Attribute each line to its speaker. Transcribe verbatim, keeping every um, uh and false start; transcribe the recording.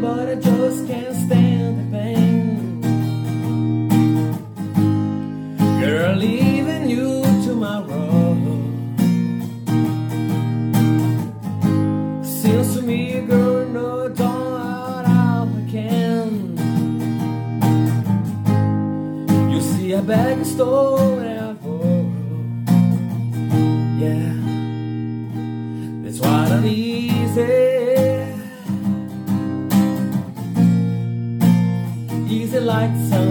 Speaker 1: but I just can't stand the pain. Girl, leaving you tomorrow seems to me, girl, no doubt I can. You see, I beg a store and I borrow. Yeah, that's why I'm easy. Easy like the sun.